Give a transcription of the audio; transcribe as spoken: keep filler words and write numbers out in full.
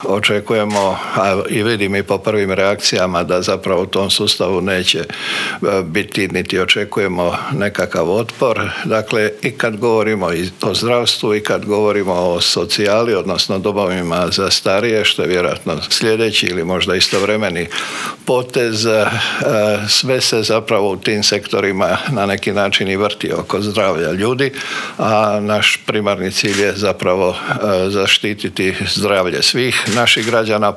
Očekujemo, a i vidim i po prvim reakcijama, da zapravo u tom sustavu neće biti niti očekujemo nekakav otpor. Dakle, i kad govorimo o zdravstvu i kad govorimo o socijali, odnosno domovima za starije, što je vjerojatno sljedeći ili možda istovremeni potez, sve se zapravo u tim sektorima na neki način i vrti oko zdravlja ljudi, a naš primarni cilj je zapravo zaštititi zdravlje svih naših građana,